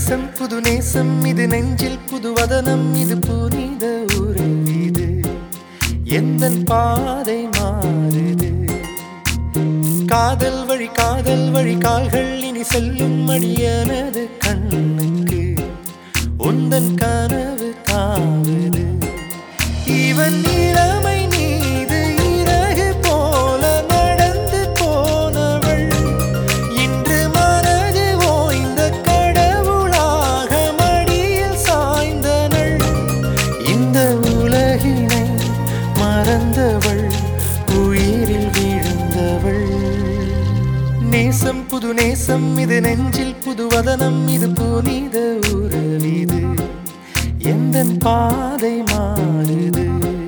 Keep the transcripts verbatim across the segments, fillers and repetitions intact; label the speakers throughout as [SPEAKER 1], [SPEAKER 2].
[SPEAKER 1] நேசம் புது நேசம் இது நெஞ்சில் புது வதனம் இது புனித உறவு இது எந்தன் பாதை மாறுது காதல் வழி காதல் வழி கால்கள் இனி செல்லும் மடியனது கண்ணுக்கு உந்தன் கனவு தாவுது இவன் இளமை மீது இறகு போல நடந்து போனவள் இன்று மனது ஓய்ந்த கடவுளாக மடியில் சாய்ந்தனள் இந்த உலகினை மறந்தவள் உயிரில் விழுந்தவள் நேசம் புது நேசம் இது நெஞ்சில் புது வதனம் இது புனித உறவிது எந்தன் பாதை மாறுது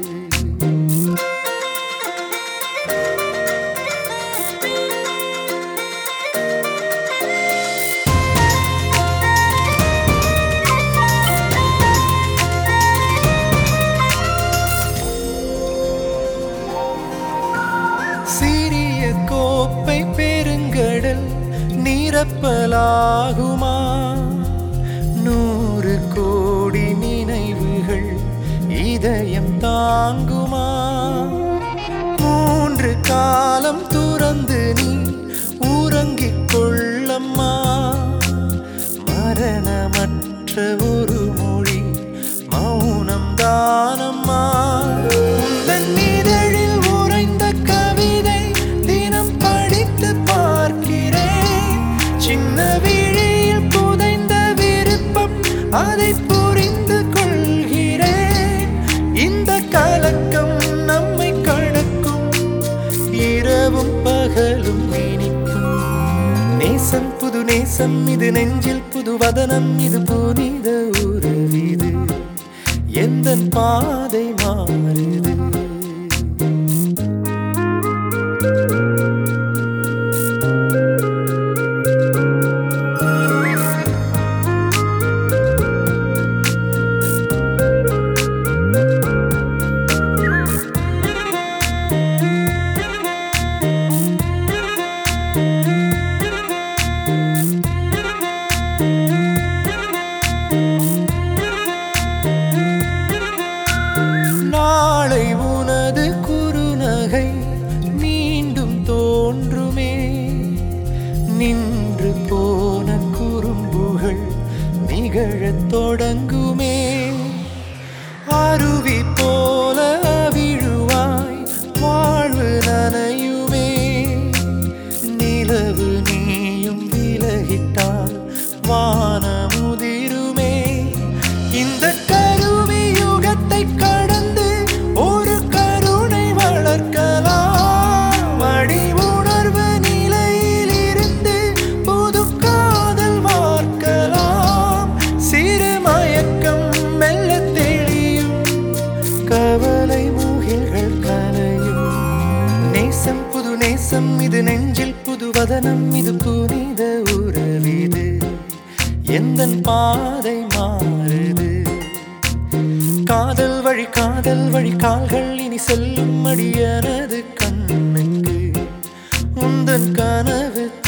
[SPEAKER 1] சிறிய கோப்பை பெருங்கடல் நிரப்பலாகுமா நூறு கோடி நினைவுகள் இதயம் தாங்குமா மூன்று காலம் துறந்து நீ உறங்கிக் கொள்ளம்மா மரணமற்ற ஒரு மொழி மௌனம் தானம்மா உந்தன் இதழில் உறைந்த கவிதை தினம் படித்து பார்க்கிறேன் சின்ன விழியில் புதைந்த விருப்பம் அதை புரிந்து கொள்கிறேன் இந்த கலக்கம் நம்மை கடக்கும் இரவும் பகலும் இனிக்கும் நேசம் புது நேசம் இது நெஞ்சில் புது வதனம் இது புனித உறவிது எந்தன் பாதை மாறுது நாளை உனது குறுநகை மீண்டும் தோன்றுமே நின்று போன குறும்புகள் நிகழத் தொடங்குமே அருவி போல விழுவாய் வாழ்வு நனையுமே நிலவு நீயும் விலகிட்டால் வானமுதிருமே இந்த கருவி யுகத்தை கடந்து ஒரு கருணை வளர்க்கலாம் அடி உணர்வு நிலையில் இருந்து புது காதல் வார்க்கலாம் சிறு மயக்கம் மெல்ல தெளியும் கவலை மூகில்கள் கலையும் நேசம் புது நேசம் இது நெஞ்சில் புது வதனம் இது புனித உறவிது எந்தன் பாதை மாறுது காதல் வழி காதல் வழி கால்கள் இனி செல்லும் மடியனது கண்ணுக்கு உந்தன் கனவு